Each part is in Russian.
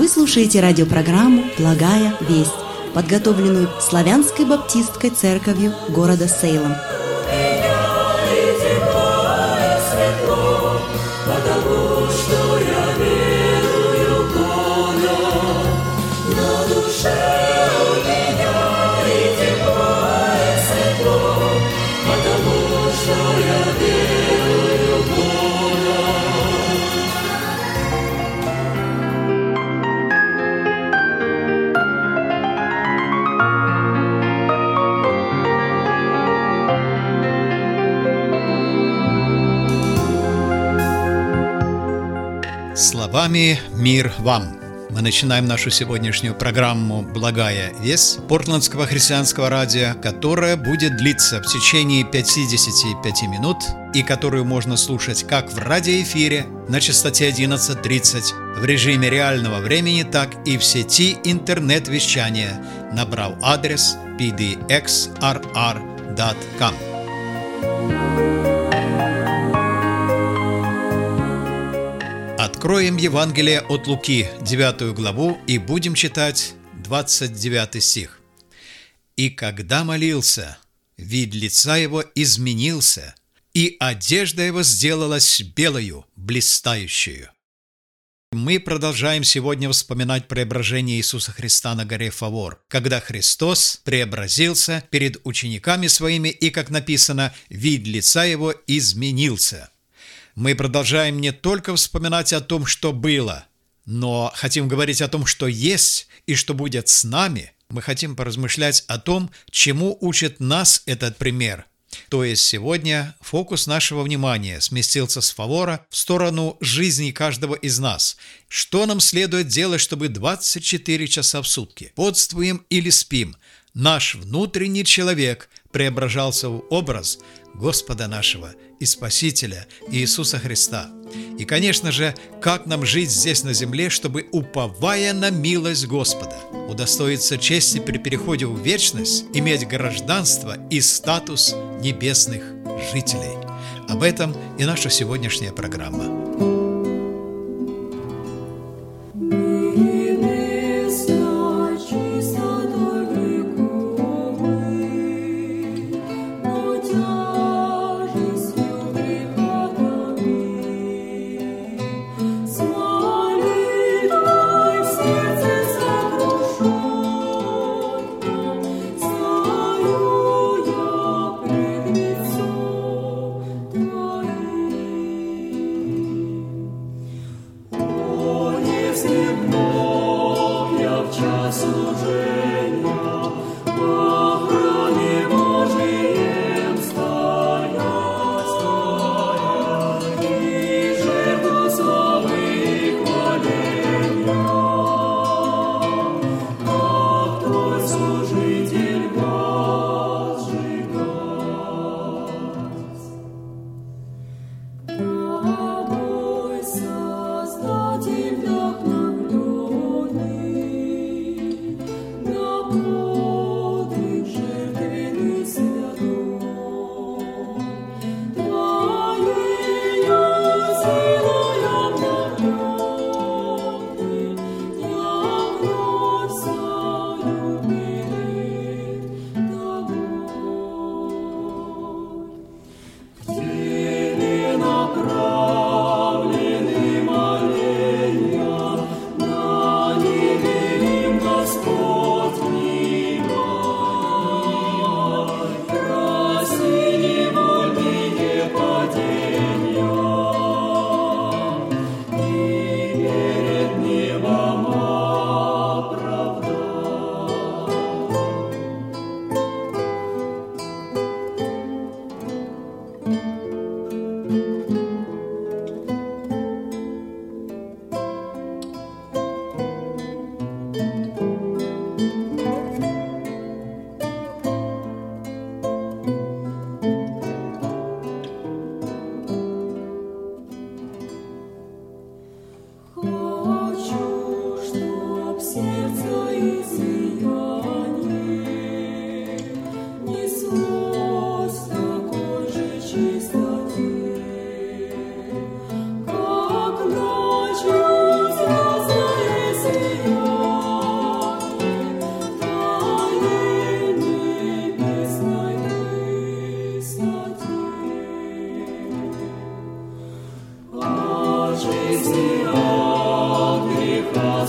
Вы слушаете радиопрограмму «Благая весть», подготовленную Славянской баптистской церковью города Сейлом. Словами «Мир вам». Мы начинаем нашу сегодняшнюю программу «Благая весть» Портландского христианского радио, которая будет длиться в течение 55 минут и которую можно слушать как в радиоэфире на частоте 11:30 в режиме реального времени, так и в сети интернет-вещания, набрав адрес pdxrr.com. Откроем Евангелие от Луки, 9 главу, и будем читать 29 стих. «И когда молился, вид лица его изменился, и одежда его сделалась белою, блистающую». Мы продолжаем сегодня вспоминать преображение Иисуса Христа на горе Фавор, когда Христос преобразился перед учениками своими, и, как написано, вид лица его изменился. Мы продолжаем не только вспоминать о том, что было, но хотим говорить о том, что есть и что будет с нами. Мы хотим поразмышлять о том, чему учит нас этот пример. То есть сегодня фокус нашего внимания сместился с Фавора в сторону жизни каждого из нас. Что нам следует делать, чтобы 24 часа в сутки, бодствуем или спим, наш внутренний человек преображался в образ Господа нашего и Спасителя Иисуса Христа. И, конечно же, как нам жить здесь на земле, чтобы, уповая на милость Господа, удостоиться чести при переходе в вечность, иметь гражданство и статус небесных жителей. Об этом и наша сегодняшняя программа.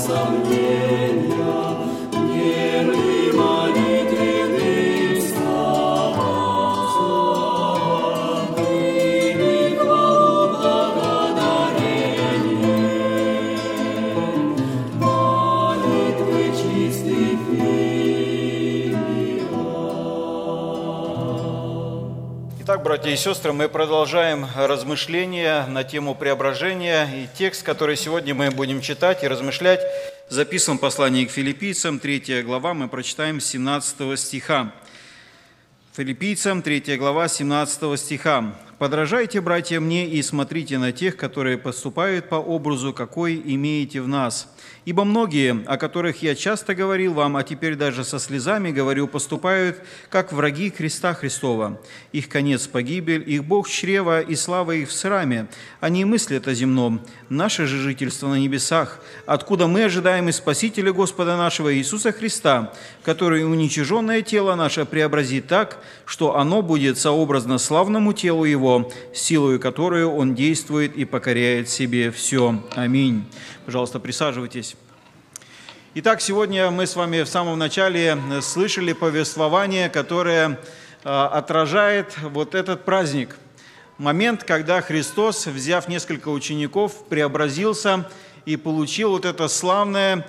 Итак, братья и сестры, мы продолжаем размышления на тему преображения. И текст, который сегодня мы будем читать и размышлять, записан в послании к Филиппийцам, 3 глава, мы прочитаем с 17 стиха. Филиппийцам, 3 глава, 17 стиха. «Подражайте, братья, мне и смотрите на тех, которые поступают по образу, какой имеете в нас. Ибо многие, о которых я часто говорил вам, а теперь даже со слезами говорю, поступают, как враги креста Христова. Их конец – погибель, их Бог – чрево, и слава их в сраме. Они мыслят о земном, наше же жительство на небесах, откуда мы ожидаем и Спасителя Господа нашего Иисуса Христа, который уничиженное тело наше преобразит так, что оно будет сообразно славному телу Его, силою которой Он действует и покоряет себе все. Аминь». Пожалуйста, присаживайтесь. Итак, сегодня мы с вами в самом начале слышали повествование, которое отражает вот этот праздник. Момент, когда Христос, взяв несколько учеников, преобразился и получил вот это славное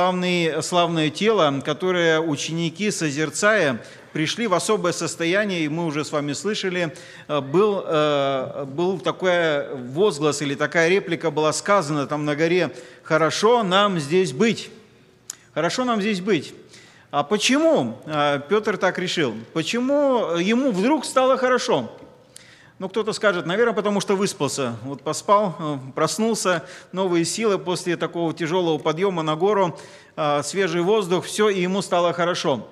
тело, которое ученики, созерцая, пришли в особое состояние, и мы уже с вами слышали, был такой возглас или такая реплика была сказана там на горе: «Хорошо нам здесь быть». Хорошо нам здесь быть. А почему Петр так решил? Почему ему вдруг стало хорошо? Ну, кто-то скажет, наверное, потому что выспался. Вот поспал, проснулся, новые силы после такого тяжелого подъема на гору, свежий воздух, все, и ему стало хорошо.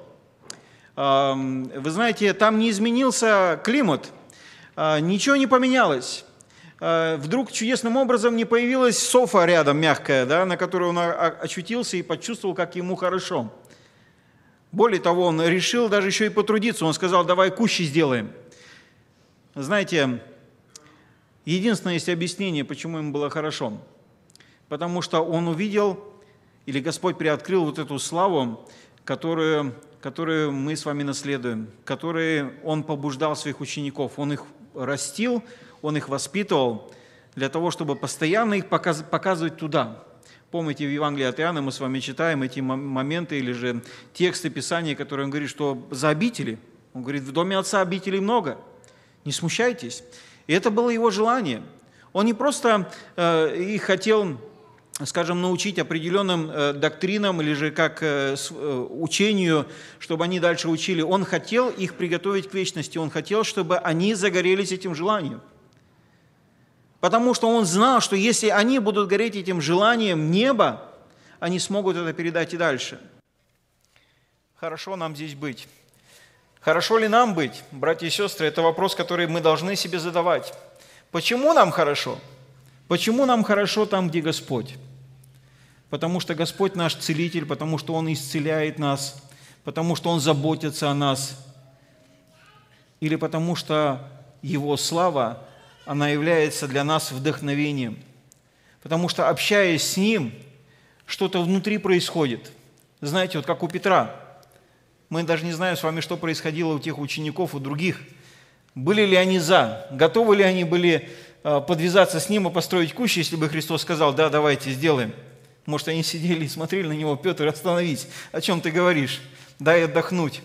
Вы знаете, там не изменился климат, ничего не поменялось. Вдруг чудесным образом не появилась софа рядом, мягкая, да, на которой он очутился и почувствовал, как ему хорошо. Более того, он решил даже еще и потрудиться. Он сказал: давай кущи сделаем. Знаете, единственное есть объяснение, почему ему было хорошо. Потому что он увидел, или Господь приоткрыл вот эту славу, которую мы с вами наследуем, которой Он побуждал своих учеников. Он их растил, Он их воспитывал для того, чтобы постоянно их показывать туда. Помните, в Евангелии от Иоанна мы с вами читаем эти моменты или же тексты Писания, которые Он говорит, что за обители. Он говорит, в доме Отца обителей много, не смущайтесь. И это было Его желание. Он не просто их хотел, скажем, научить определенным доктринам или же как учению, чтобы они дальше учили. Он хотел их приготовить к вечности. Он хотел, чтобы они загорелись этим желанием. Потому что он знал, что если они будут гореть этим желанием неба, они смогут это передать и дальше. Хорошо нам здесь быть. Хорошо ли нам быть, братья и сестры? Это вопрос, который мы должны себе задавать. Почему нам хорошо? Почему нам хорошо там, где Господь? Потому что Господь наш целитель, потому что Он исцеляет нас, потому что Он заботится о нас, или потому что Его слава, она является для нас вдохновением. Потому что, общаясь с Ним, что-то внутри происходит. Знаете, вот как у Петра. Мы даже не знаем с вами, что происходило у тех учеников, у других. Были ли они за? Готовы ли они были подвязаться с Ним и построить кущи, если бы Христос сказал: да, давайте, сделаем. Может, они сидели и смотрели на Него: Петр, остановись, о чем ты говоришь? Дай отдохнуть.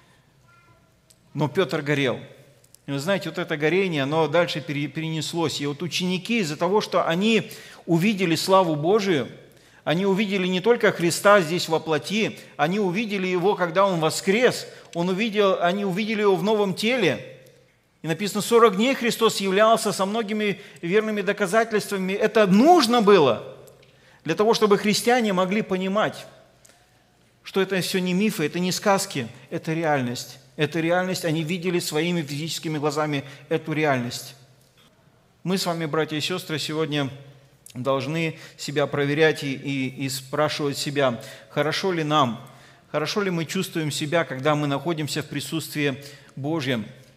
Но Петр горел. И вы знаете, вот это горение, оно дальше перенеслось. И вот ученики из-за того, что они увидели славу Божию, они увидели не только Христа здесь во плоти, они увидели Его, когда Он воскрес, они увидели Его в новом теле. И написано, 40 дней Христос являлся со многими верными доказательствами. Это нужно было для того, чтобы христиане могли понимать, что это все не мифы, это не сказки, это реальность. Это реальность, они видели своими физическими глазами эту реальность. Мы с вами, братья и сестры, сегодня должны себя проверять и спрашивать себя, хорошо ли нам, хорошо ли мы чувствуем себя, когда мы находимся в присутствии Божьем.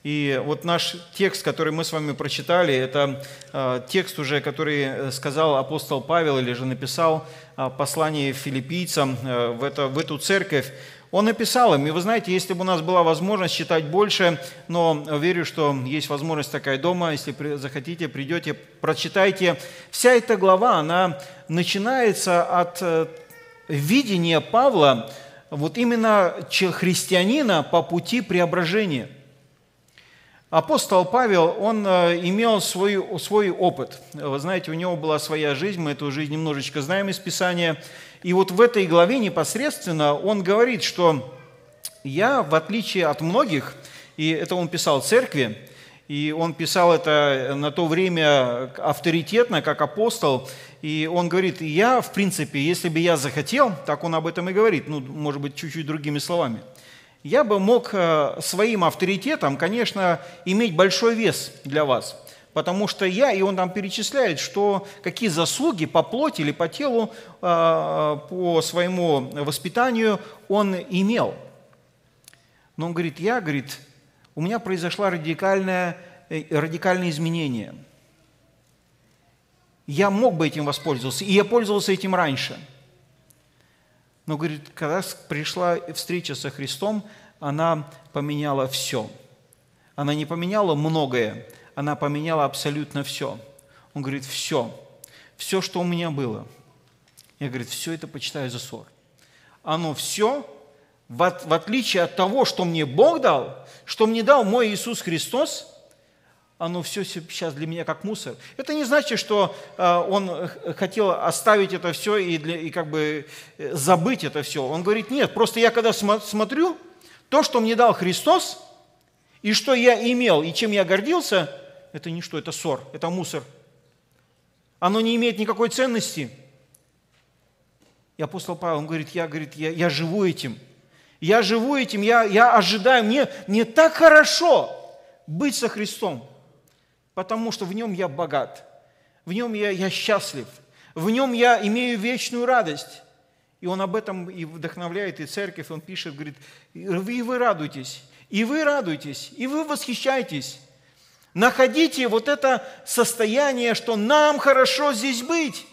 И вот наш текст, который мы с вами прочитали, это текст уже, который сказал апостол Павел или же написал послание филиппийцам в эту церковь. Он написал им, и вы знаете, если бы у нас была возможность читать больше, но верю, что есть возможность такая дома, если захотите, придете, прочитайте. Вся эта глава, она начинается от видения Павла, вот именно христианина по пути преображения. Апостол Павел, он имел свой опыт. Вы знаете, у него была своя жизнь, мы эту жизнь немножечко знаем из Писания. И вот в этой главе непосредственно он говорит, что я, в отличие от многих, и это он писал церкви, и он писал это на то время авторитетно, как апостол, и он говорит, я, в принципе, если бы я захотел, так он об этом и говорит, может быть, чуть-чуть другими словами, я бы мог своим авторитетом, конечно, иметь большой вес для вас. Потому что и он там перечисляет, какие заслуги по плоти или по телу, по своему воспитанию он имел. Но он говорит, у меня произошло радикальное изменение. Я мог бы этим воспользоваться, и я пользовался этим раньше. Но, говорит, когда пришла встреча со Христом, она поменяла все. Она не поменяла многое, она поменяла абсолютно все. Он говорит, все, что у меня было, я, говорит, все это почитаю за ссор. Оно все, в отличие от того, что мне Бог дал, что мне дал мой Иисус Христос, оно все сейчас для меня как мусор. Это не значит, что он хотел оставить это все и как бы забыть это все. Он говорит, нет, просто я когда смотрю, то, что мне дал Христос, и что я имел, и чем я гордился, это ничто, это ссор, это мусор. Оно не имеет никакой ценности. И апостол Павел, он говорит, я живу этим. Я живу этим, я ожидаю, мне так хорошо быть со Христом, потому что в нем я богат, в нем я счастлив, в нем я имею вечную радость. И он об этом и вдохновляет и церковь, он пишет, говорит, и вы радуйтесь, и вы радуйтесь, и вы восхищаетесь. Находите вот это состояние, что нам хорошо здесь быть.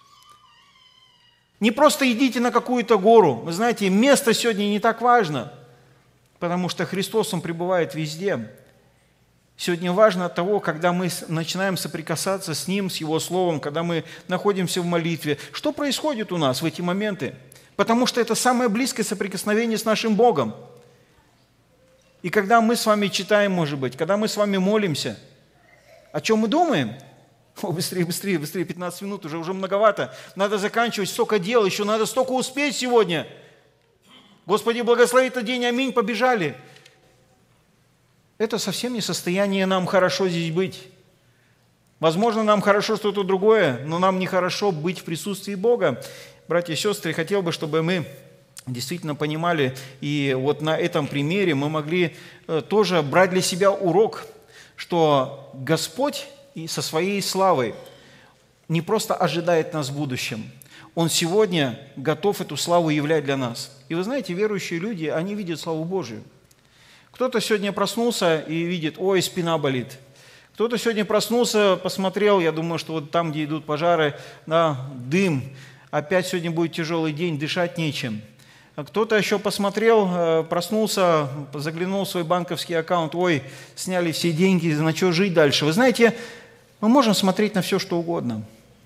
Не просто идите на какую-то гору. Вы знаете, место сегодня не так важно, потому что Христос, Он пребывает везде. Сегодня важно от того, когда мы начинаем соприкасаться с Ним, с Его Словом, когда мы находимся в молитве. Что происходит у нас в эти моменты? Потому что это самое близкое соприкосновение с нашим Богом. И когда мы с вами читаем, может быть, когда мы с вами молимся, о чем мы думаем? Быстрее, 15 минут, уже многовато. Надо заканчивать, столько дел, еще надо столько успеть сегодня. Господи, благослови этот день, аминь, побежали. Это совсем не состояние нам хорошо здесь быть. Возможно, нам хорошо что-то другое, но нам нехорошо быть в присутствии Бога. Братья и сестры, хотел бы, чтобы мы действительно понимали, и вот на этом примере мы могли тоже брать для себя урок, что Господь и со своей славой не просто ожидает нас в будущем, Он сегодня готов эту славу являть для нас. И вы знаете, верующие люди, они видят славу Божию. Кто-то сегодня проснулся и видит, ой, спина болит. Кто-то сегодня проснулся, посмотрел, я думаю, что вот там, где идут пожары, дым, опять сегодня будет тяжелый день, дышать нечем. Кто-то еще посмотрел, проснулся, заглянул в свой банковский аккаунт, ой, сняли все деньги, на что жить дальше. Вы знаете, мы можем смотреть на все, что угодно.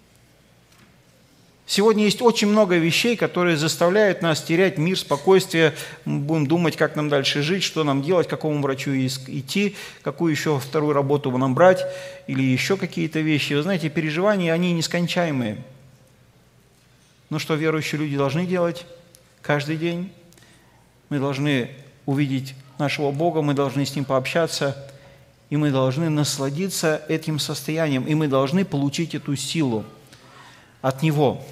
Сегодня есть очень много вещей, которые заставляют нас терять мир, спокойствие. Мы будем думать, как нам дальше жить, что нам делать, к какому врачу идти, какую еще вторую работу нам брать, или еще какие-то вещи. Вы знаете, переживания, они нескончаемые. Но что верующие люди должны делать каждый день? Мы должны увидеть нашего Бога, мы должны с Ним пообщаться, и мы должны насладиться этим состоянием, и мы должны получить эту силу от Него.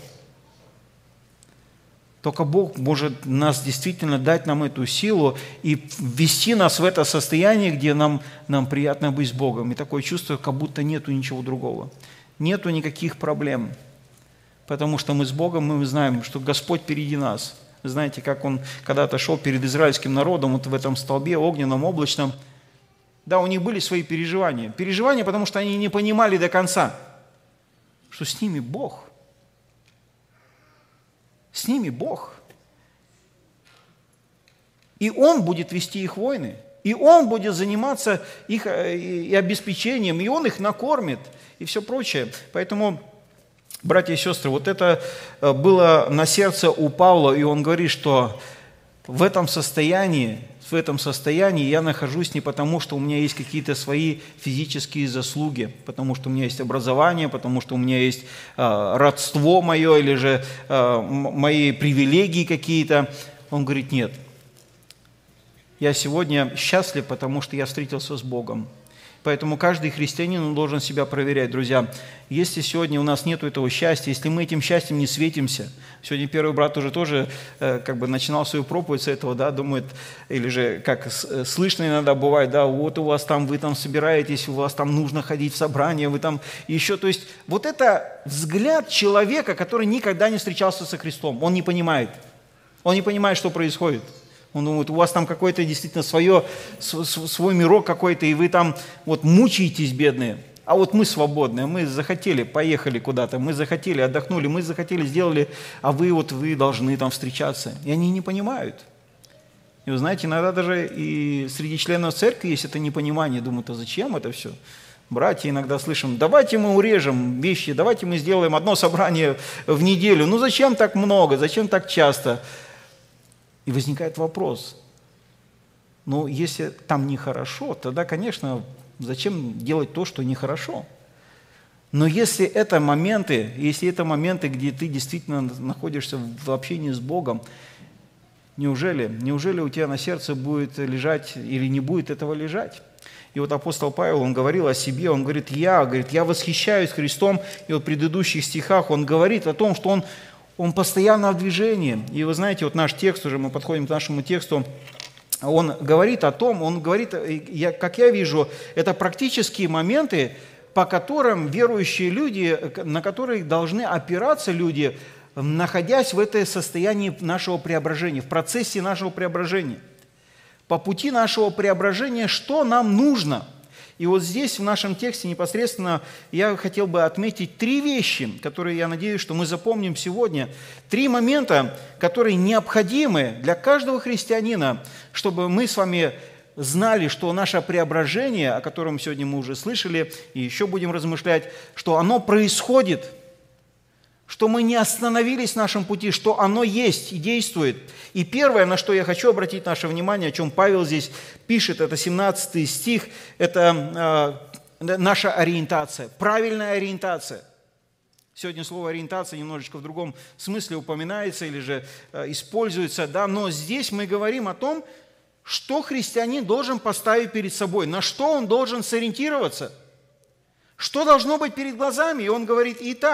Только Бог может нас действительно дать нам эту силу и ввести нас в это состояние, где нам приятно быть с Богом. И такое чувство, как будто нету ничего другого. Нету никаких проблем. Потому что мы с Богом, мы знаем, что Господь впереди нас. Знаете, как Он когда-то шел перед израильским народом, вот в этом столбе огненном, облачном. Да, у них были свои переживания. Переживания, потому что они не понимали до конца, что с ними Бог. С ними Бог. И Он будет вести их войны. И Он будет заниматься их и обеспечением, и Он их накормит, и все прочее. Поэтому, братья и сестры, вот это было на сердце у Павла, и он говорит, что в этом состоянии я нахожусь не потому, что у меня есть какие-то свои физические заслуги, потому что у меня есть образование, потому что у меня есть родство мое или же мои привилегии какие-то. Он говорит, нет, я сегодня счастлив, потому что я встретился с Богом. Поэтому каждый христианин должен себя проверять, друзья. Если сегодня у нас нет этого счастья, если мы этим счастьем не светимся, сегодня первый брат уже тоже начинал свою проповедь с этого, да, думает, или же как слышно иногда бывает, да, вот у вас там, вы там собираетесь, у вас там нужно ходить в собрание, вы там еще, то есть вот это взгляд человека, который никогда не встречался со Христом, он не понимает, что происходит. Он думает, у вас там какой-то действительно свой мирок какой-то, и вы там вот мучаетесь, бедные. А вот мы свободные, мы захотели, поехали куда-то, мы захотели, отдохнули, мы захотели, сделали, а вы должны там встречаться. И они не понимают. И вы знаете, иногда даже и среди членов церкви есть это непонимание. Думают, а зачем это все? Братья иногда слышим, давайте мы урежем вещи, давайте мы сделаем одно собрание в неделю. Ну зачем так много, зачем так часто? И возникает вопрос, если там нехорошо, тогда, конечно, зачем делать то, что нехорошо? Но если это моменты, где ты действительно находишься в общении с Богом, неужели у тебя на сердце будет лежать или не будет этого лежать? И вот апостол Павел, он говорил о себе, он говорит, я восхищаюсь Христом, и вот в предыдущих стихах он говорит о том, что он постоянно в движении. И вы знаете, вот наш текст, уже мы подходим к нашему тексту, он говорит, как я вижу, это практические моменты, по которым верующие люди, на которые должны опираться люди, находясь в это состоянии нашего преображения, в процессе нашего преображения. По пути нашего преображения, что нам нужно? И вот здесь, в нашем тексте непосредственно, я хотел бы отметить 3 вещи, которые, я надеюсь, что мы запомним сегодня. 3 момента, которые необходимы для каждого христианина, чтобы мы с вами знали, что наше преображение, о котором сегодня мы уже слышали и еще будем размышлять, что оно происходит, что мы не остановились в нашем пути, что оно есть и действует. И первое, на что я хочу обратить наше внимание, о чем Павел здесь пишет, это 17 стих, это наша ориентация, правильная ориентация. Сегодня слово «ориентация» немножечко в другом смысле упоминается или же используется, да, но здесь мы говорим о том, что христианин должен поставить перед собой, на что он должен сориентироваться, что должно быть перед глазами. И он говорит,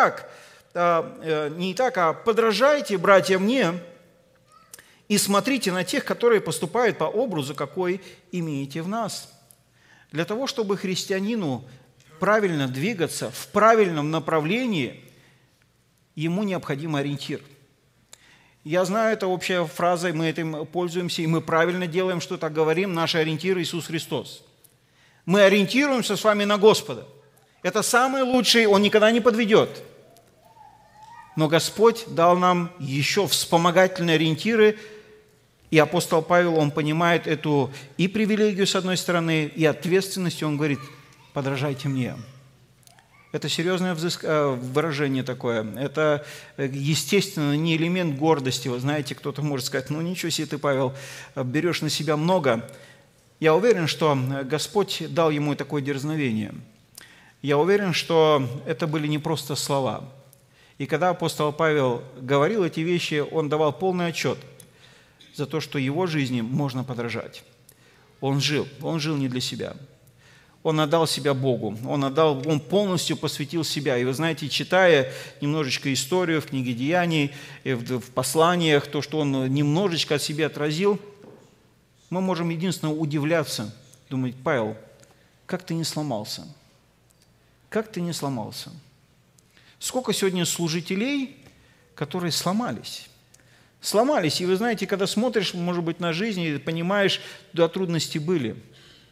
подражайте, братья, мне, и смотрите на тех, которые поступают по образу, какой имеете в нас. Для того, чтобы христианину правильно двигаться в правильном направлении, ему необходим ориентир. Я знаю, это общая фраза, мы этим пользуемся, и мы правильно делаем, что так говорим, наш ориентир Иисус Христос. Мы ориентируемся с вами на Господа. Это самый лучший, Он никогда не подведет. Но Господь дал нам еще вспомогательные ориентиры, и апостол Павел, он понимает эту и привилегию, с одной стороны, и ответственность, и он говорит, подражайте мне. Это серьезное выражение такое. Это, естественно, не элемент гордости. Вы знаете, кто-то может сказать, ничего себе ты, Павел, берешь на себя много. Я уверен, что Господь дал ему такое дерзновение. Я уверен, что это были не просто слова. И когда апостол Павел говорил эти вещи, он давал полный отчет за то, что его жизни можно подражать. Он жил не для себя. Он отдал себя Богу, он полностью посвятил себя. И вы знаете, читая немножечко историю в книге Деяний, в посланиях, то, что он немножечко от себя отразил, мы можем единственно удивляться, думать, Павел, как ты не сломался? Как ты не сломался? Сколько сегодня служителей, которые сломались? Сломались. И вы знаете, когда смотришь, может быть, на жизнь и понимаешь, да, трудности были.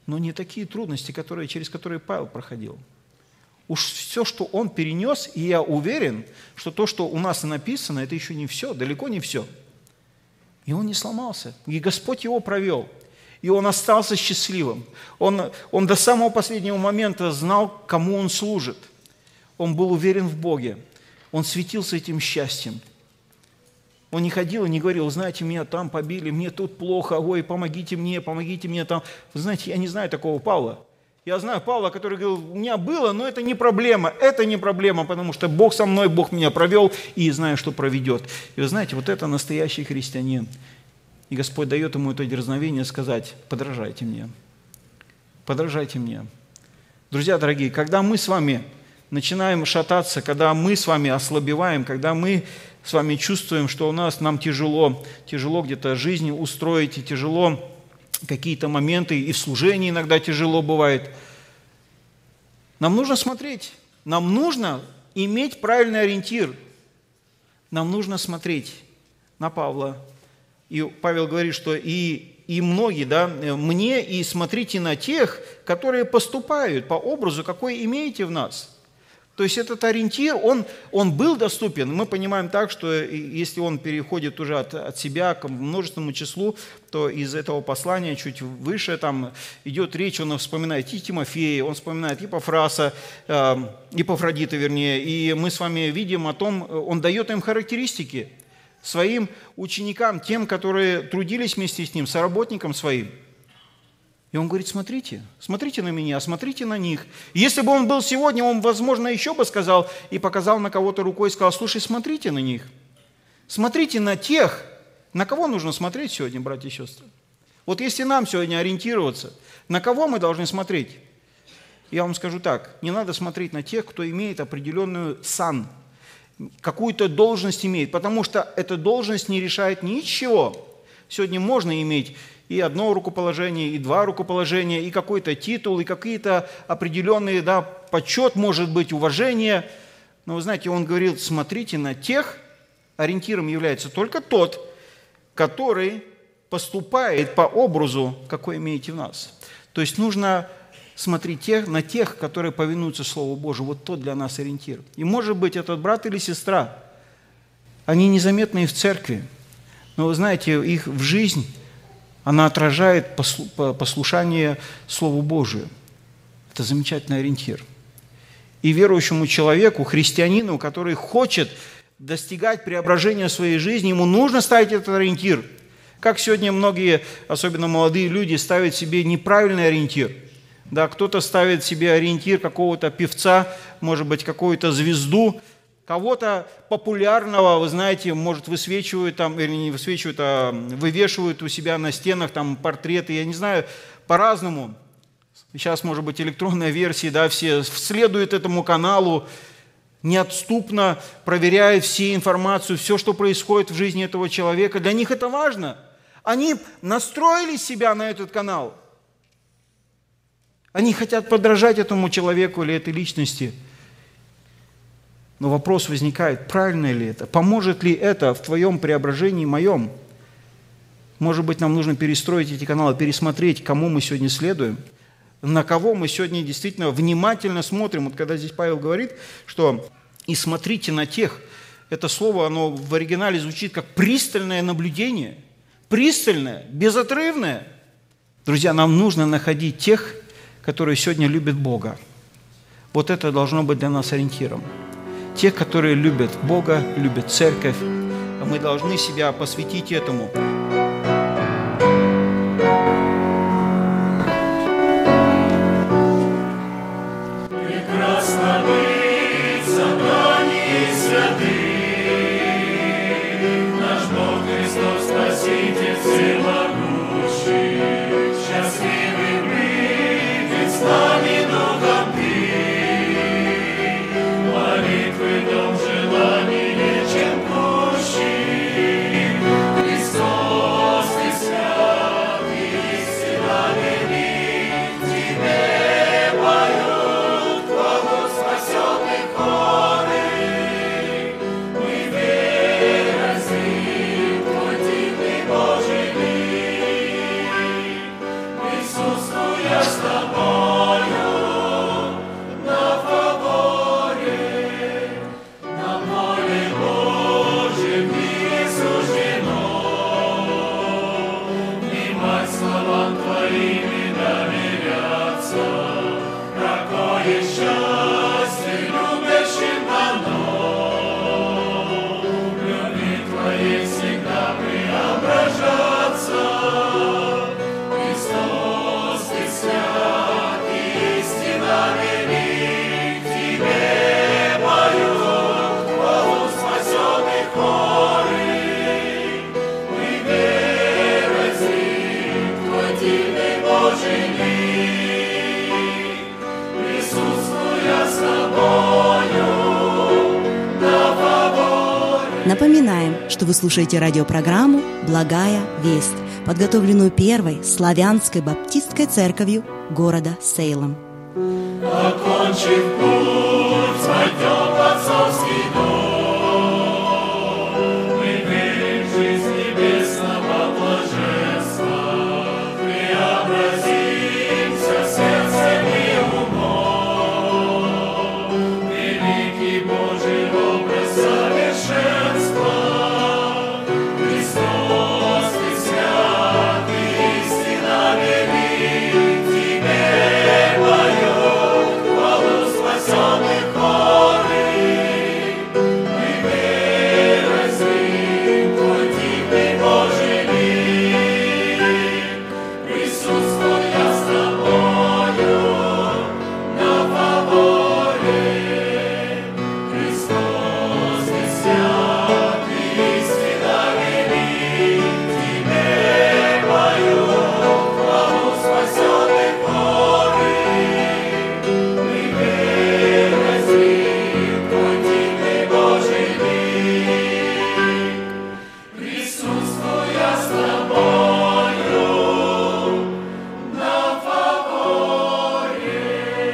но не такие трудности, через которые Павел проходил. Уж все, что он перенес, и я уверен, что то, что у нас написано, это еще не все, далеко не все. И он не сломался, и Господь его провел, и он остался счастливым. Он до самого последнего момента знал, кому он служит. Он был уверен в Боге, он светился этим счастьем. Он не ходил и не говорил: знаете, меня там побили, мне тут плохо, ой, помогите мне там. Вы знаете, я не знаю такого Павла. Я знаю Павла, который говорил: у меня было, но это не проблема, потому что Бог со мной, Бог меня провел, и знаю, что проведет. И вы знаете, вот это настоящий христианин. И Господь дает ему это дерзновение сказать: подражайте мне, подражайте мне. Друзья дорогие, когда мы с вами начинаем шататься, когда мы с вами ослабеваем, когда мы с вами чувствуем, что нам тяжело где-то жизнь устроить, и тяжело какие-то моменты, и в служении иногда тяжело бывает, нам нужно смотреть, нам нужно иметь правильный ориентир, нам нужно смотреть на Павла. И Павел говорит, что и многие, мне, и смотрите на тех, которые поступают по образу, какой имеете в нас. То есть этот ориентир, он был доступен. Мы понимаем так, что если он переходит уже от себя к множественному числу, то из этого послания чуть выше там идет речь, он вспоминает и Тимофея, он вспоминает Епафраса, Епафродита, вернее, и мы с вами видим о том, он дает им характеристики своим ученикам, тем, которые трудились вместе с ним, соработникам своим. И он говорит: смотрите на меня, смотрите на них. Если бы он был сегодня, он, возможно, еще бы сказал и показал на кого-то рукой и сказал: слушай, смотрите на них. Смотрите на тех, на кого нужно смотреть сегодня, братья и сестры. Вот если нам сегодня ориентироваться, на кого мы должны смотреть? Я вам скажу так: не надо смотреть на тех, кто имеет определенную сан, какую-то должность имеет, потому что эта должность не решает ничего. Сегодня можно иметь и одно рукоположение, и два рукоположения, и какой-то титул, и какие-то определенные, почет, может быть, уважение. Но вы знаете, он говорил: смотрите на тех, ориентиром является только тот, который поступает по образу, какой имеете в нас. То есть нужно смотреть на тех, которые повинуются Слову Божию. Вот тот для нас ориентир. И может быть, этот брат или сестра, они незаметны и в церкви, но вы знаете, их в жизнь, она отражает послушание Слову Божию. Это замечательный ориентир. И верующему человеку, христианину, который хочет достигать преображения своей жизни, ему нужно ставить этот ориентир. Как сегодня многие, особенно молодые люди, ставят себе неправильный ориентир. Кто-то ставит себе ориентир какого-то певца, может быть, какую-то звезду, кого-то популярного, вы знаете, может, высвечивают или не высвечивают, а вывешивают у себя на стенах портреты, я не знаю, по-разному. Сейчас, может быть, электронная версия, все следуют этому каналу, неотступно проверяют всю информацию, все, что происходит в жизни этого человека. Для них это важно. Они настроили себя на этот канал. Они хотят подражать этому человеку или этой личности. Но вопрос возникает: правильно ли это? Поможет ли это в твоем преображении, моем? Может быть, нам нужно перестроить эти каналы, пересмотреть, кому мы сегодня следуем, на кого мы сегодня действительно внимательно смотрим. Вот когда здесь Павел говорит, что «и смотрите на тех», это слово, оно в оригинале звучит как пристальное наблюдение, пристальное, безотрывное. Друзья, нам нужно находить тех, которые сегодня любят Бога. Вот это должно быть для нас ориентиром. Тех, которые любят Бога, любят церковь, а мы должны себя посвятить этому. Прекрасно быть в собрании святых, наш Бог Христос Спаситель всемогущий, счастливый быть, ведь с нами Духом Ты. Молитвы дом желаний вечен пущий, Христос Ты свят, истина велик, Тебе поют хвалу спасенных хоры. Мы выразим Твой дивный Божий лик. какое счастье любящим дано. В любви Твоей всегда преображаться. Христос, Ты свят, и истина велик, Тебе поют хвалу спасенных хоры. Мы верой зрим Твой дивный Божий лик, присутствуя с Тобою на фаворе. Напоминаем, что вы слушаете радиопрограмму «Благая весть», подготовленную Первой славянской баптистской церковью города Сейлом. Окончив путь, войдем в отцовский дом. Мы верим в жизнь небесного блаженства, преобразимся сердцем и умом. Великий Божий образ совершенства. Христос, Ты свят, и истина велик, Тебе поют хвалу спасенных хоры. Мы верой зрим Твой дивный Божий лик, присутствуя с Тобою на фаворе. Христос, Ты свят, и истина велик, Тебе поют хвалу спасенных хоры. Мы верой зрим Твой дивный Божий лик, присутствуя с Тобою на фаворе.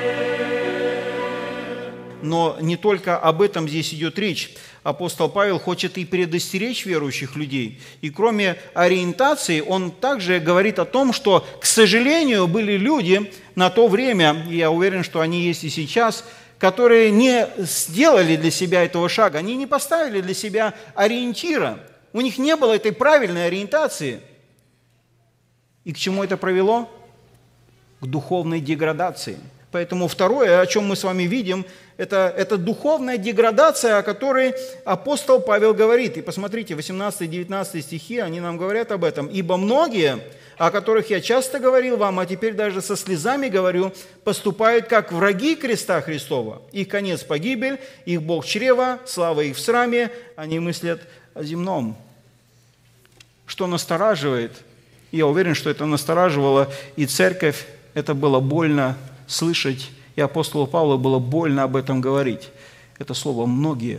Но не только об этом здесь идет речь. Апостол Павел хочет и предостеречь верующих людей. И кроме ориентации, он также говорит о том, что, к сожалению, были люди на то время, и я уверен, что они есть и сейчас, которые не сделали для себя этого шага, они не поставили для себя ориентира. У них не было этой правильной ориентации. И к чему это привело? К духовной деградации. Поэтому второе, о чем мы с вами видим, это духовная деградация, о которой апостол Павел говорит. И посмотрите, 18-19 стихи, они нам говорят об этом. «Ибо многие, о которых я часто говорил вам, а теперь даже со слезами говорю, поступают как враги креста Христова. Их конец – погибель, их Бог – чрево, слава их в сраме, они мыслят о земном». Что настораживает? Я уверен, что это настораживало и церковь, это было больно слышать, и апостолу Павлу было больно об этом говорить. Это слово «многие».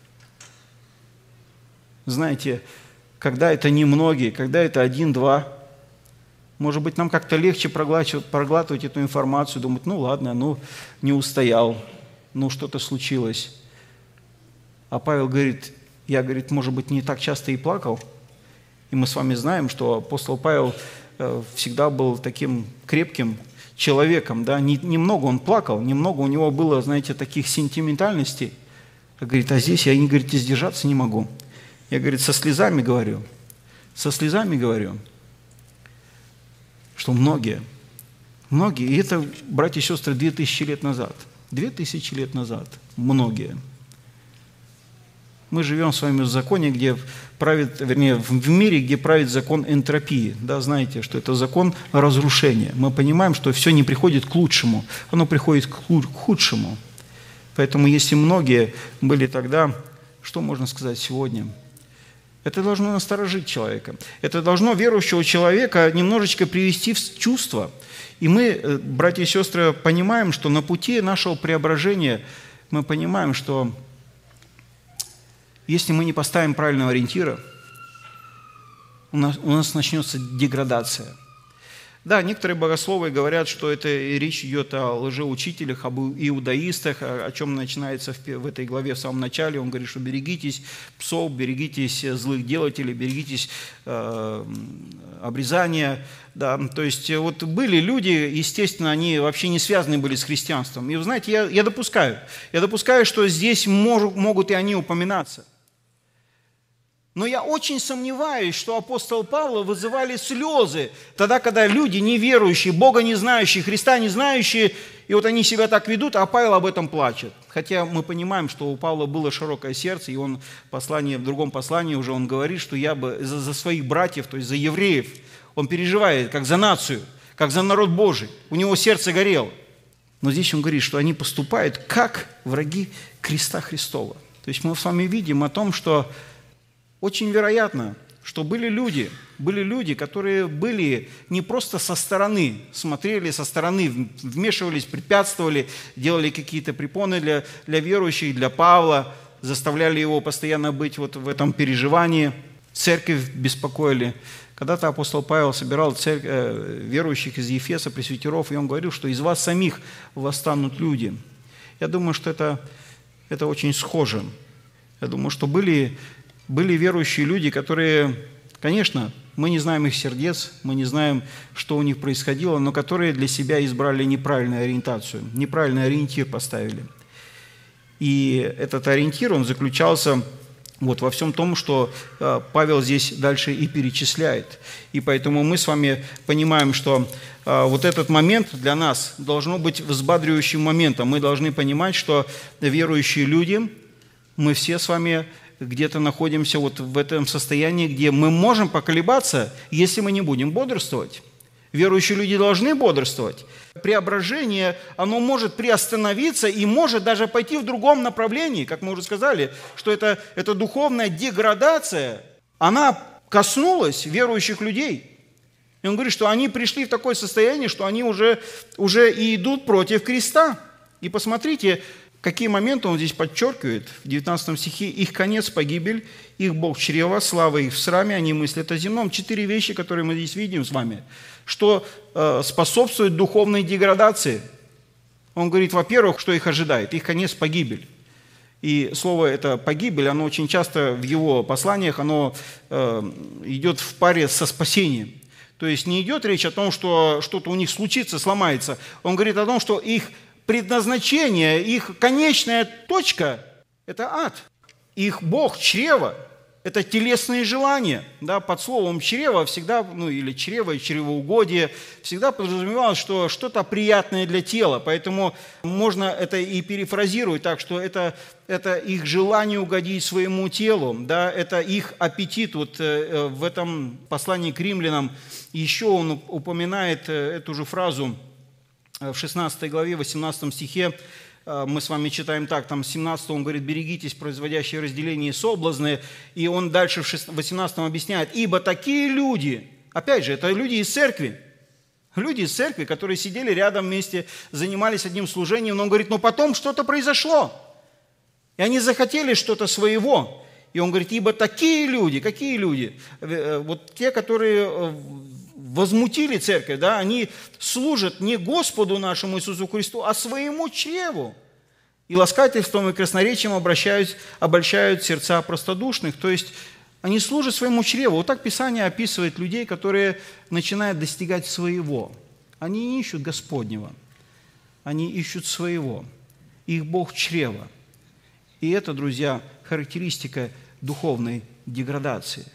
Знаете, когда это не многие, когда это 1-2, может быть, нам как-то легче проглатывать эту информацию, думать, ну ладно, ну не устоял, ну что-то случилось. А Павел говорит, я, говорит, может быть, не так часто и плакал. И мы с вами знаем, что апостол Павел всегда был таким крепким человеком, да, немного он плакал, немного у него было, знаете, таких сентиментальностей. Говорит, а здесь я, говорит, сдержаться не могу. Я, говорит, со слезами говорю, что многие, и это, братья и сестры, 2000 лет назад, многие. Мы живем с вами в законе, где правит, вернее, в мире, где правит закон энтропии. Да, знаете, что это закон разрушения. Мы понимаем, что все не приходит к лучшему, оно приходит к худшему. Поэтому, если многие были тогда, что можно сказать сегодня? Это должно насторожить человека. Это должно верующего человека немножечко привести в чувство. И мы, братья и сестры, понимаем, что на пути нашего преображения мы понимаем, что если мы не поставим правильного ориентира, у нас начнется деградация. Да, некоторые богословы говорят, что это речь идет о лжеучителях, об иудаистах, о чем начинается в этой главе в самом начале. Он говорит, что берегитесь псов, берегитесь злых делателей, берегитесь обрезания. Да, то есть вот были люди, естественно, они вообще не связаны были с христианством. И вы знаете, я допускаю, что здесь могут и они упоминаться. Но я очень сомневаюсь, что апостола Павла вызывали слезы тогда, когда люди неверующие, Бога не знающие, Христа не знающие, и вот они себя так ведут, а Павел об этом плачет. Хотя мы понимаем, что у Павла было широкое сердце, и он в другом послании уже он говорит, что я бы за своих братьев, то есть за евреев, он переживает, как за нацию, как за народ Божий. У него сердце горело. Но здесь он говорит, что они поступают как враги креста Христова. То есть мы с вами видим о том, что очень вероятно, что были люди, которые были не просто со стороны, смотрели со стороны, вмешивались, препятствовали, делали какие-то препоны для верующих, для Павла, заставляли его постоянно быть вот в этом переживании, церковь беспокоили. Когда-то апостол Павел собирал верующих из Ефеса, пресвитеров, и он говорил, что из вас самих восстанут люди. Я думаю, что это очень схоже. Я думаю, что были верующие люди, которые, конечно, мы не знаем их сердец, мы не знаем, что у них происходило, но которые для себя избрали неправильную ориентацию, неправильный ориентир поставили. И этот ориентир, он заключался вот во всем том, что Павел здесь дальше и перечисляет. И поэтому мы с вами понимаем, что вот этот момент для нас должно быть взбадривающим моментом. Мы должны понимать, что верующие люди, мы все с вами где-то находимся вот в этом состоянии, где мы можем поколебаться, если мы не будем бодрствовать. Верующие люди должны бодрствовать. Преображение, оно может приостановиться и может даже пойти в другом направлении, как мы уже сказали, что это духовная деградация, она коснулась верующих людей. И он говорит, что они пришли в такое состояние, что они уже и идут против креста. И посмотрите, какие моменты он здесь подчеркивает в 19 стихе. Их конец – погибель, их Бог чрева, слава их в сраме, они мыслят о земном. 4 вещи, которые мы здесь видим с вами, что способствует духовной деградации. Он говорит, во-первых, что их ожидает. Их конец – погибель. И слово это «погибель», оно очень часто в его посланиях, оно идет в паре со спасением. То есть не идет речь о том, что что-то у них случится, сломается. Он говорит о том, что их предназначение, их конечная точка – это ад. Их Бог, чрево – это телесные желания. Да, под словом «чрево» всегда, или чрево и чревоугодие, всегда подразумевалось, что что-то приятное для тела. Поэтому можно это и перефразировать так, что это их желание угодить своему телу, да, это их аппетит. Вот в этом послании к римлянам еще он упоминает эту же фразу, в 16 главе, 18 стихе, мы с вами читаем так, там 17 он говорит, берегитесь, производящие разделение и соблазны, и он дальше в 18 объясняет, ибо такие люди, опять же, это люди из церкви, которые сидели рядом вместе, занимались одним служением, но он говорит, но потом что-то произошло, и они захотели что-то своего, и он говорит, ибо такие люди, какие люди? Вот те, которые возмутили церковь, да, они служат не Господу нашему Иисусу Христу, а своему чреву. И ласкательством и красноречием обольщают сердца простодушных. То есть они служат своему чреву. Вот так Писание описывает людей, которые начинают достигать своего. Они не ищут Господнего, они ищут своего. Их Бог чрево. И это, друзья, характеристика духовной деградации.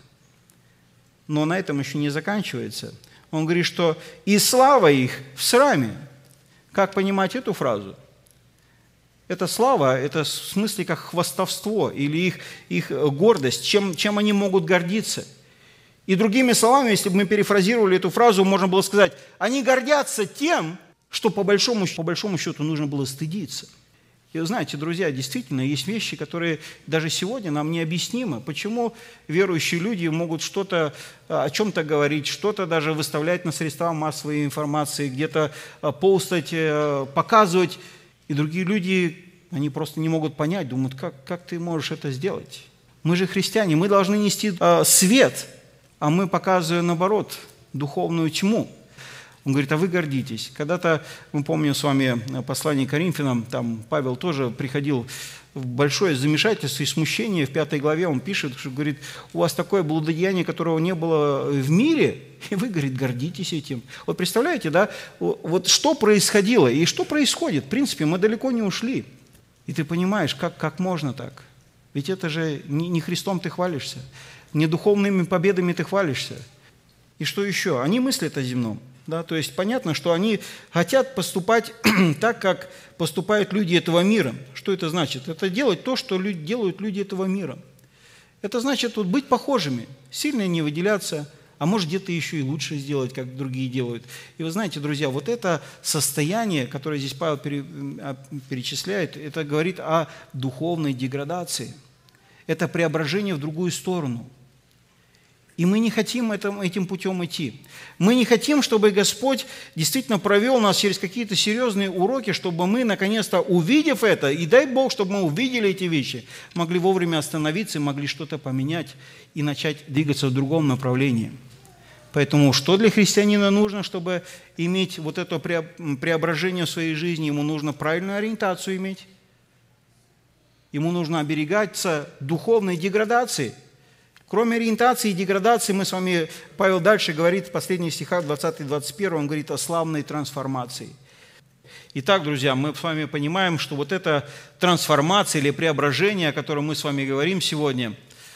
Но на этом еще не заканчивается. Он говорит, что «и слава их в сраме». Как понимать эту фразу? Это слава, это в смысле как хвастовство или их гордость, чем они могут гордиться. И другими словами, если бы мы перефразировали эту фразу, можно было сказать, они гордятся тем, что по большому счету нужно было стыдиться. И вы знаете, друзья, действительно, есть вещи, которые даже сегодня нам необъяснимы. Почему верующие люди могут что-то, о чем-то говорить, что-то даже выставлять на средства массовой информации, где-то постать, показывать, и другие люди, они просто не могут понять, думают, как ты можешь это сделать? Мы же христиане, мы должны нести свет, а мы показываем, наоборот, духовную тьму. Он говорит, а вы гордитесь. Когда-то, мы помним с вами послание к Коринфянам, там Павел тоже приходил в большое замешательство и смущение. В 5 главе он пишет, что, говорит, у вас такое блудодеяние, которого не было в мире, и вы, говорит, гордитесь этим. Вот представляете, да, вот что происходило и что происходит. В принципе, мы далеко не ушли. И ты понимаешь, как можно так? Ведь это же не Христом ты хвалишься. Не духовными победами ты хвалишься. И что еще? Они мыслят о земном. Да? То есть понятно, что они хотят поступать так, как поступают люди этого мира. Что это значит? Это делать то, что делают люди этого мира. Это значит вот, быть похожими, сильно не выделяться, а может где-то еще и лучше сделать, как другие делают. И вы знаете, друзья, вот это состояние, которое здесь Павел перечисляет, это говорит о духовной деградации. Это преображение в другую сторону. И мы не хотим этим путем идти. Мы не хотим, чтобы Господь действительно провел нас через какие-то серьезные уроки, чтобы мы, наконец-то, увидев это, и дай Бог, чтобы мы увидели эти вещи, могли вовремя остановиться, могли что-то поменять и начать двигаться в другом направлении. Поэтому что для христианина нужно, чтобы иметь вот это преображение в своей жизни? Ему нужно правильную ориентацию иметь. Ему нужно оберегаться духовной деградации. Кроме ориентации и деградации, мы с вами, Павел дальше говорит в последних стихах 20-21, он говорит о славной трансформации. Итак, друзья, мы с вами понимаем, что вот эта трансформация или преображение, о котором мы с вами говорим сегодня,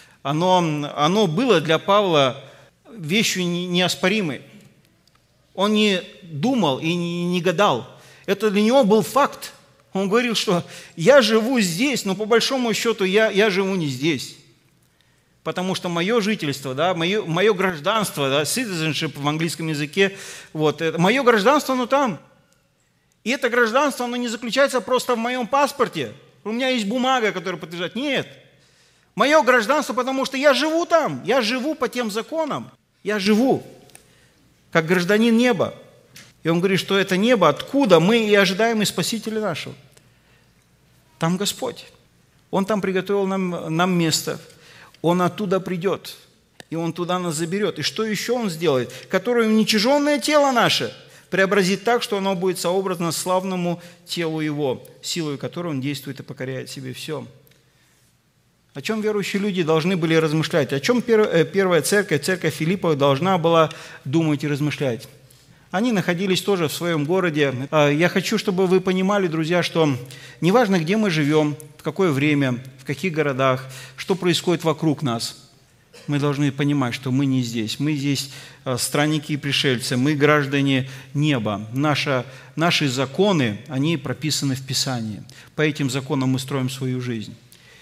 оно было для Павла вещью неоспоримой. Он не думал и не гадал. Это для него был факт. Он говорил, что я живу здесь, но по большому счету я живу не здесь. Потому что мое жительство, да, мое гражданство, да, citizenship в английском языке, вот, мое гражданство, оно там. И это гражданство, оно не заключается просто в моем паспорте. У меня есть бумага, которая подтверждает. Нет. Мое гражданство, потому что я живу там. Я живу по тем законам. Я живу как гражданин неба. И он говорит, что это небо, откуда мы и ожидаем и Спасителя нашего. Там Господь. Он там приготовил нам место. Он оттуда придет, и Он туда нас заберет. И что еще Он сделает? Которое уничиженное тело наше преобразит так, что оно будет сообразно славному телу Его, силой которой Он действует и покоряет себе все. О чем верующие люди должны были размышлять? О чем первая церковь, церковь Филиппова, должна была думать и размышлять? Они находились тоже в своем городе. Я хочу, чтобы вы понимали, друзья, что неважно, где мы живем, в какое время, в каких городах, что происходит вокруг нас, мы должны понимать, что мы не здесь. Мы здесь странники и пришельцы, мы граждане неба. Наши законы, они прописаны в Писании. По этим законам мы строим свою жизнь.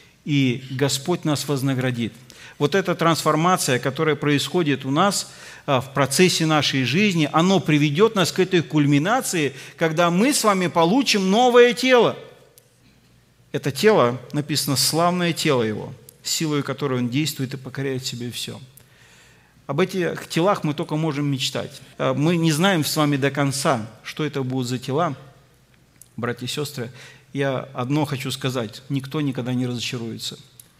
И Господь нас вознаградит. Вот эта трансформация, которая происходит у нас в процессе нашей жизни, она приведет нас к этой кульминации, когда мы с вами получим новое тело. Это тело, написано, славное тело Его, силой которой Он действует и покоряет себе все. Об этих телах мы только можем мечтать. Мы не знаем с вами до конца, что это будут за тела. Братья и сестры, я одно хочу сказать: никто никогда не разочаруется.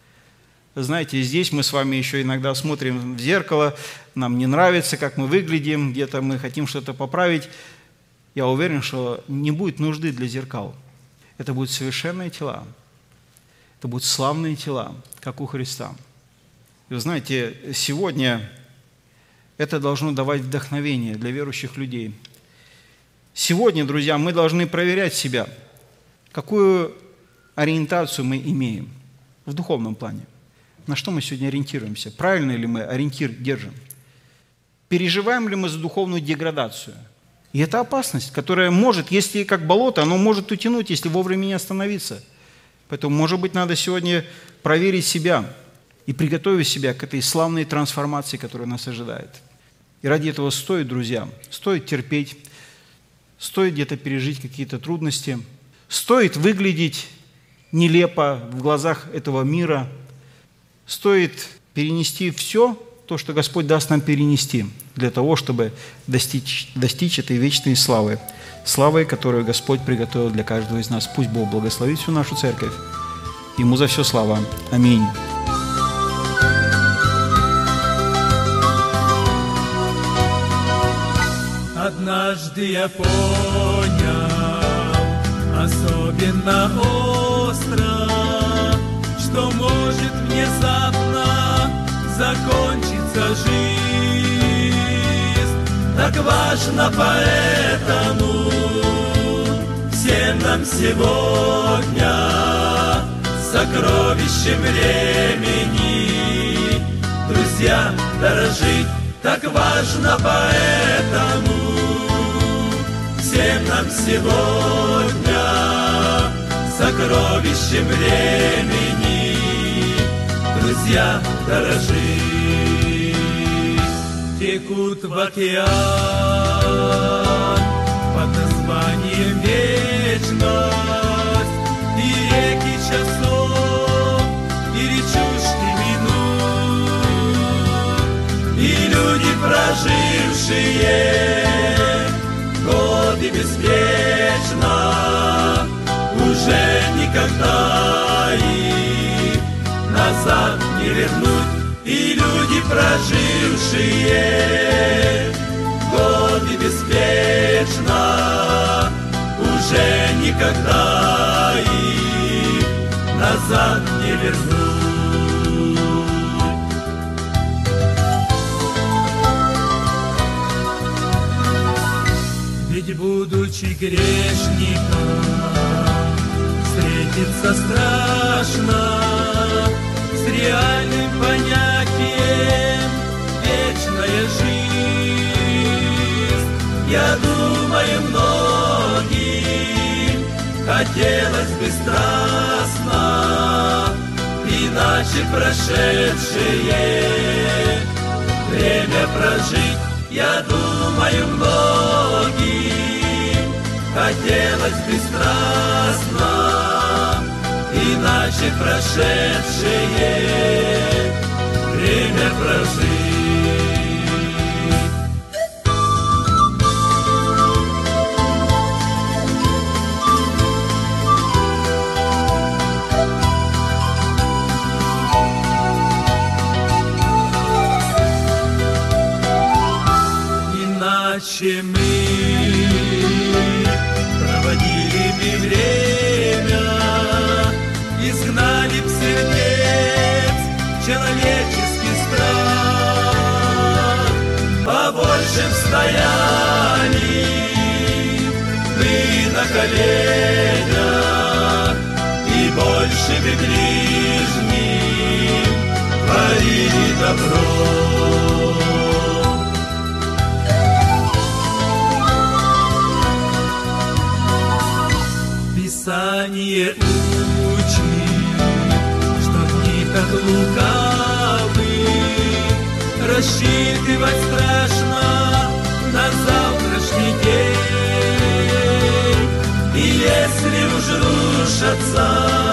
Знаете, здесь мы с вами еще иногда смотрим в зеркало, нам не нравится, как мы выглядим, где-то мы хотим что-то поправить. Я уверен, что не будет нужды для зеркал. Это будут совершенные тела. Это будут славные тела, как у Христа. И вы знаете, сегодня это должно давать вдохновение для верующих людей. Сегодня, друзья, мы должны проверять себя, какую ориентацию мы имеем в духовном плане. На что мы сегодня ориентируемся? Правильно ли мы ориентир держим? Переживаем ли мы за духовную деградацию? И это опасность, которая может, если как болото, оно может утянуть, если вовремя не остановиться. Поэтому, может быть, надо сегодня проверить себя и приготовить себя к этой славной трансформации, которая нас ожидает. И ради этого стоит, друзья, стоит терпеть, стоит где-то пережить какие-то трудности, стоит выглядеть нелепо в глазах этого мира, стоит перенести все то, что Господь даст нам перенести, для того, чтобы достичь этой вечной славы, славы, которую Господь приготовил для каждого из нас. Пусть Бог благословит всю нашу церковь. Ему за все слава. Аминь. Однажды я понял, особенно остро, что может внезапно закончиться жизнь. Так важно поэтому всем нам сегодня, сокровищем времени, Друзья, дорожить так важно, поэтому всем нам сегодня сокровищем времени, друзья, дорожить. Текут в океан под названием вечность, и реки часов, и речушки минут, и люди, прожившие годы беспечно, уже никогда их назад не вернуть. И люди, прожившие годы беспечно, уже никогда их назад не вернуть. Ведь, будучи грешником, встретиться страшно с реальным понятием вечная жизнь. Я думаю, многим хотелось бы страстно иначе прошедшее время прожить. Я думаю, многим хотелось бы страстно иначе прошедшее время прожить. Иначе мы проводили бы время, изгнали б сердец человеческий страх, побольше б стояли мы на коленях, и больше бы ближним творили добро. Писание учит, что в них от лукавых рассчитывать страшно на завтрашний день. И если уж рушатся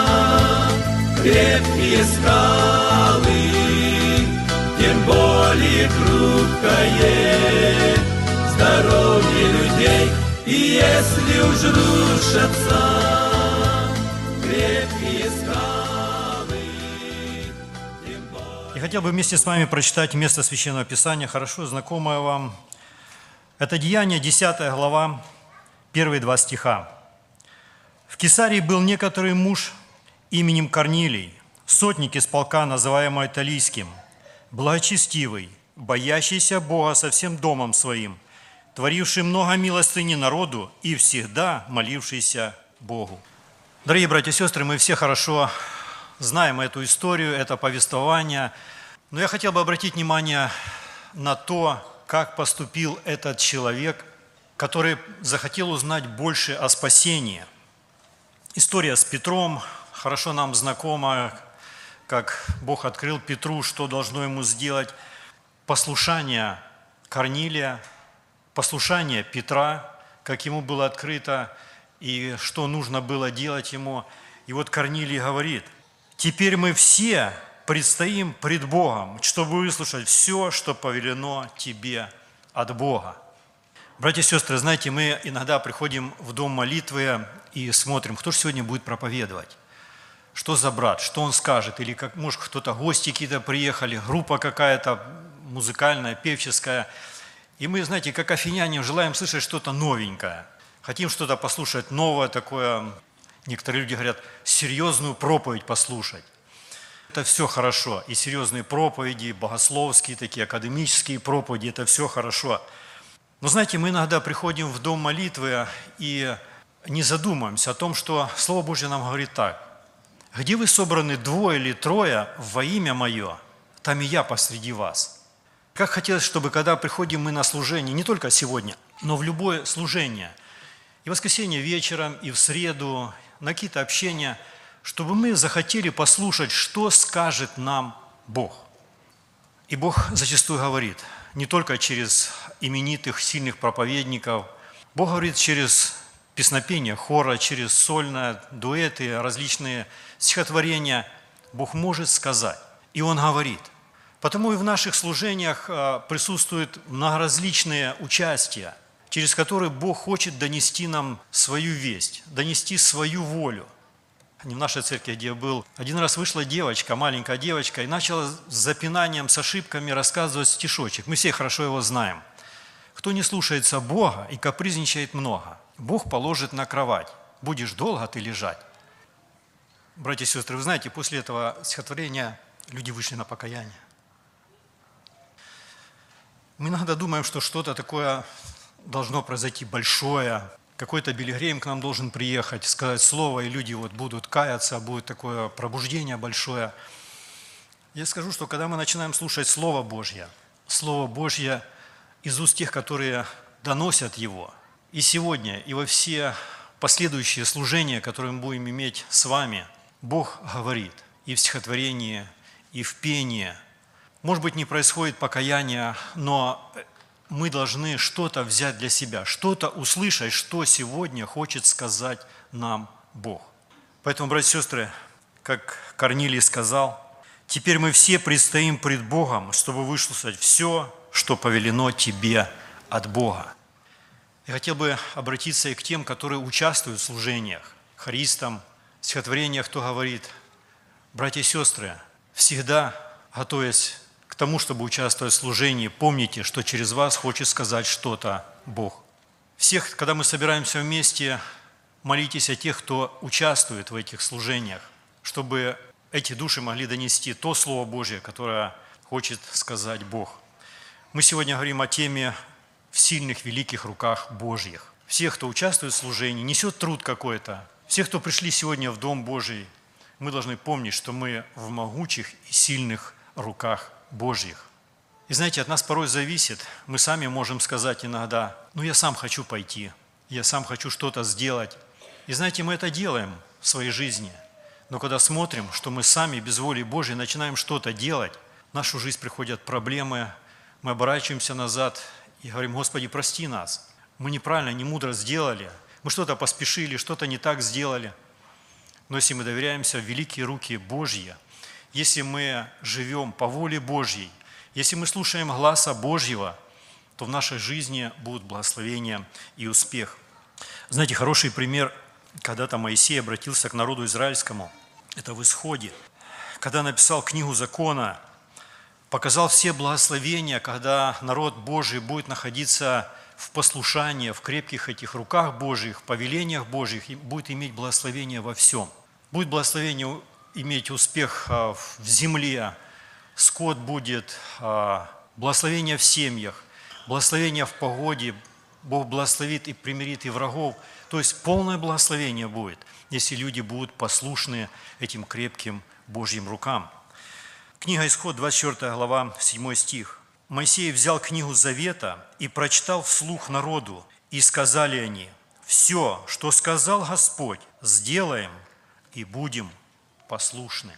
крепкие скалы, тем более хрупкое здоровье людей. И если уж рушатся крепкие скалы, тем более... Я хотел бы вместе с вами прочитать место Священного Писания, хорошо знакомое вам. Это Деяния, 10 глава, первые 2 стиха. «В Кесарии был некоторый муж именем Корнилий, сотник из полка, называемый Италийским, благочестивый, боящийся Бога со всем домом своим, творивший много милостыни народу и всегда молившийся Богу». Дорогие братья и сестры, мы все хорошо знаем эту историю, это повествование, но я хотел бы обратить внимание на то, как поступил этот человек, который захотел узнать больше о спасении. История с Петром хорошо нам знакома, как Бог открыл Петру, что должно ему сделать. Послушание Корнилия, послушание Петра, как ему было открыто, и что нужно было делать ему. И вот Корнилий говорит: «Теперь мы все предстоим пред Богом, чтобы выслушать все, что повелено тебе от Бога». Братья и сестры, знаете, мы иногда приходим в дом молитвы и смотрим, кто же сегодня будет проповедовать. Что за брат, что он скажет, или как, может, кто-то, гости какие-то приехали, группа какая-то музыкальная, певческая. И мы, знаете, как афиняне, желаем слышать что-то новенькое. Хотим что-то послушать новое такое. Некоторые люди говорят, серьезную проповедь послушать. Это все хорошо. И серьезные проповеди, и богословские, такие академические проповеди, это все хорошо. Но знаете, мы иногда приходим в дом молитвы и не задумаемся о том, что Слово Божье нам говорит так. «Где вы собраны 2 или 3 во имя Мое, там и я посреди вас. Как хотелось, чтобы когда приходим мы на служение, не только сегодня, но в любое служение, и в воскресенье вечером, и в среду, на какие-то общения, чтобы мы захотели послушать, что скажет нам Бог. И Бог зачастую говорит, не только через именитых, сильных проповедников, Бог говорит через песнопение хора, через сольные, дуэты, различные стихотворения. Бог может сказать, и Он говорит. Потому и в наших служениях присутствуют многоразличные участия, через которые Бог хочет донести нам свою весть, донести свою волю. Не в нашей церкви, где я был, один раз вышла девочка, маленькая девочка, и начала с запинанием, с ошибками рассказывать стишочек. Мы все хорошо его знаем. «Кто не слушается Бога и капризничает много, Бог положит на кровать. Будешь долго ты лежать». Братья и сестры, вы знаете, после этого стихотворения люди вышли на покаяние. Мы иногда думаем, что что-то такое должно произойти большое, какой-то Билли Грэйм к нам должен приехать, сказать слово, и люди вот будут каяться, будет такое пробуждение большое. Я скажу, что когда мы начинаем слушать Слово Божье из уст тех, которые доносят его, и сегодня, и во все последующие служения, которые мы будем иметь с вами, Бог говорит и в стихотворении, и в пении. Может быть, не происходит покаяние, но мы должны что-то взять для себя, что-то услышать, что сегодня хочет сказать нам Бог. Поэтому, братья и сестры, как Корнилий сказал, теперь мы все предстоим пред Богом, чтобы выслушать все, что повелено тебе от Бога. Я хотел бы обратиться и к тем, которые участвуют в служениях, хористам, в стихотворениях, кто говорит, братья и сестры, всегда, готовясь к тому, чтобы участвовать в служении, помните, что через вас хочет сказать что-то Бог. Всех, когда мы собираемся вместе, молитесь о тех, кто участвует в этих служениях, чтобы эти души могли донести то Слово Божье, которое хочет сказать Бог. Мы сегодня говорим о теме в сильных, великих руках Божьих. Всех, кто участвует в служении, несет труд какой-то. Всех, кто пришли сегодня в Дом Божий, мы должны помнить, что мы в могучих и сильных руках Божьих. И знаете, от нас порой зависит, мы сами можем сказать иногда, я сам хочу пойти, я сам хочу что-то сделать. И знаете, мы это делаем в своей жизни. Но когда смотрим, что мы сами без воли Божьей начинаем что-то делать, в нашу жизнь приходят проблемы, мы оборачиваемся назад и говорим, Господи, прости нас. Мы неправильно, не мудро сделали, мы что-то поспешили, что-то не так сделали. Но если мы доверяемся в великие руки Божьи, если мы живем по воле Божьей, если мы слушаем гласа Божьего, то в нашей жизни будут благословения и успех. Знаете, хороший пример, когда-то Моисей обратился к народу израильскому, это в Исходе, когда написал книгу закона, показал все благословения, когда народ Божий будет находиться в послушании, в крепких этих руках Божьих, в повелениях Божьих, и будет иметь благословение во всем. Будет благословение иметь успех в земле, скот будет, благословение в семьях, благословение в погоде, Бог благословит и примирит и врагов. То есть полное благословение будет, если люди будут послушны этим крепким Божьим рукам. Книга Исход, 24 глава, 7 стих. «Моисей взял книгу Завета и прочитал вслух народу, и сказали они, все, что сказал Господь, сделаем и будем послушны».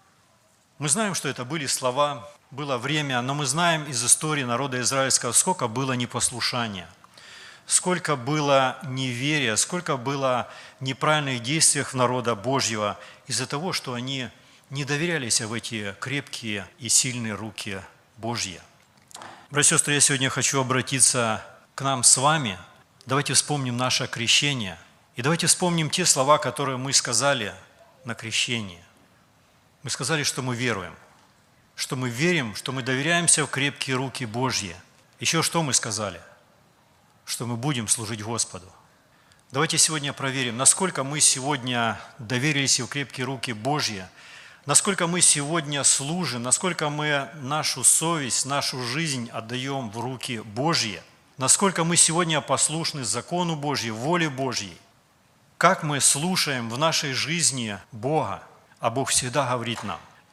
Мы знаем, что это были слова, было время, но мы знаем из истории народа израильского, сколько было непослушания, сколько было неверия, сколько было неправильных действий народа Божьего из-за того, что они не доверялись в эти крепкие и сильные руки Божьи. Братья и сестры, я сегодня хочу обратиться к нам с вами. Давайте вспомним наше крещение. И давайте вспомним те слова, которые мы сказали на крещении. Мы сказали, что мы веруем, что мы верим, что мы доверяемся в крепкие руки Божьи. Еще что мы сказали? Что мы будем служить Господу. Давайте сегодня проверим, насколько мы сегодня доверились в крепкие руки Божьи, насколько мы сегодня служим, насколько мы нашу совесть, нашу жизнь отдаем в руки Божьи, насколько мы сегодня послушны закону Божьему, воле Божьей, как мы слушаем в нашей жизни Бога, а Бог всегда говорит нам.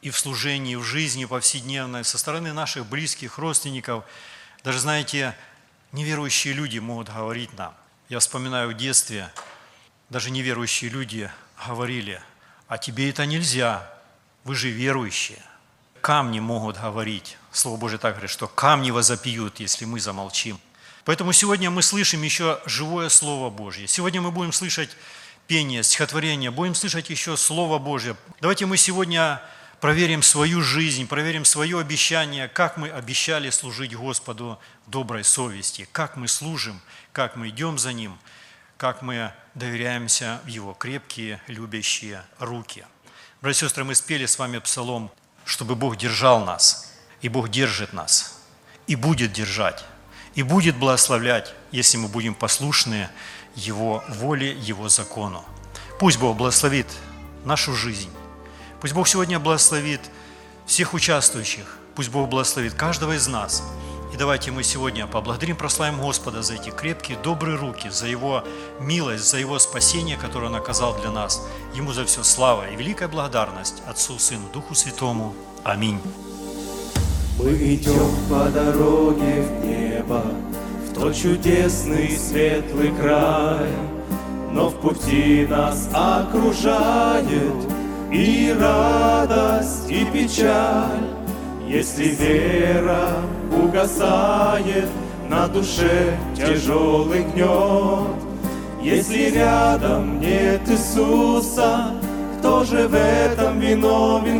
и в служении, и в жизни повседневной, со стороны наших близких, родственников. Даже, знаете, неверующие люди могут говорить нам. Я вспоминаю в детстве, даже неверующие люди говорили: а тебе это нельзя, вы же верующие. Камни могут говорить. Слово Божие так говорит, что камни возопьют, если мы замолчим. Поэтому сегодня мы слышим еще живое Слово Божье. Сегодня мы будем слышать пение, стихотворение, будем слышать еще Слово Божье. Давайте мы сегодня проверим свою жизнь, проверим свое обещание, как мы обещали служить Господу доброй совести, как мы служим, как мы идем за Ним, как мы доверяемся в Его крепкие, любящие руки. Братья и сестры, мы спели с вами псалом, чтобы Бог держал нас, и Бог держит нас, и будет держать, и будет благословлять, если мы будем послушны Его воле, Его закону. Пусть Бог благословит нашу жизнь, пусть Бог сегодня благословит всех участвующих, пусть Бог благословит каждого из нас. И давайте мы сегодня поблагодарим, прославим Господа за эти крепкие, добрые руки, за Его милость, за Его спасение, которое Он оказал для нас. Ему за все слава и великая благодарность Отцу, Сыну, Духу Святому. Аминь. Мы идем по дороге в небо, в тот чудесный светлый край, но в пути нас окружает и радость, и печаль. Если вера угасает, на душе тяжелый гнет, если рядом нет Иисуса, кто же в этом виновен,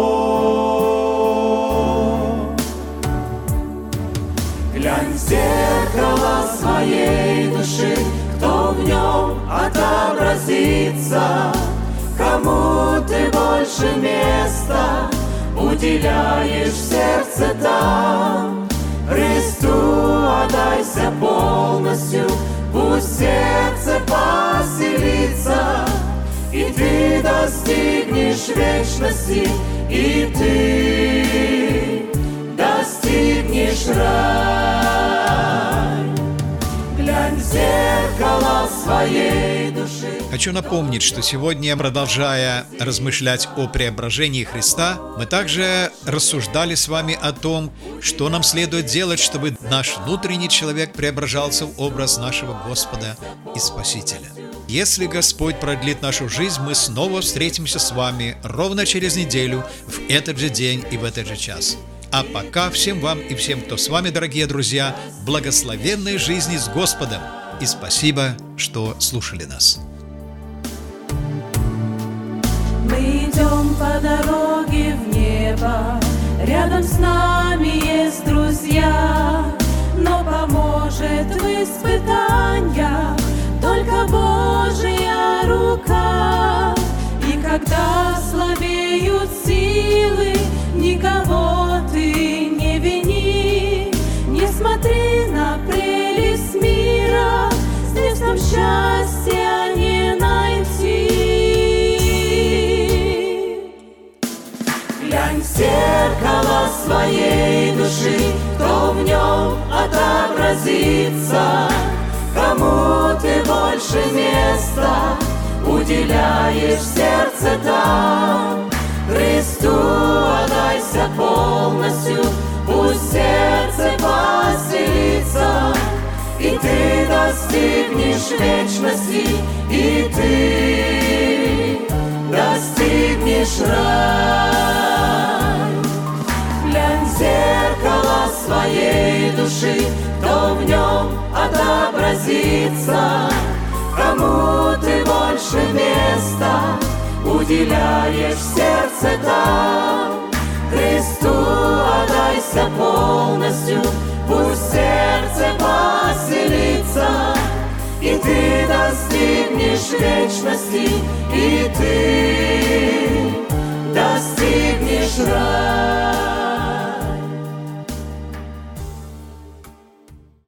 кто? Глянь в зеркало своей души, кто в нем отобразится, кому ты больше места уделяешь в сердце там. Христу отдайся полностью, пусть в сердце поселится, и ты достигнешь вечности, и ты достигнешь рай. Глянь в зеркало своей души. Хочу напомнить, что сегодня, продолжая размышлять о преображении Христа, мы также рассуждали с вами о том, что нам следует делать, чтобы наш внутренний человек преображался в образ нашего Господа и Спасителя. Если Господь продлит нашу жизнь, мы снова встретимся с вами ровно через неделю, в этот же день и в этот же час. А пока всем вам и всем, кто с вами, дорогие друзья, благословенной жизни с Господом. И спасибо, что слушали нас. Мы идем по дороге в небо, рядом с нами есть друзья, но поможет в испытаниях только Божья рука. И когда слабеют силы, никого ты не вини, не смотри на прелесть мира, здесь нам счастья не найти. Глянь в зеркало своей души, кто в нем отобразится, кому ты больше места уделяешь в сердце там. Христу отдайся полностью, пусть в сердце поселится, и ты достигнешь вечности, и ты достигнешь рай. Глянь в зеркало своей души, кто в нем отобразится, кому ты больше места уделяешь в сердце там. Христу отдайся полностью, пусть в сердце поселится, и ты достигнешь вечности, и ты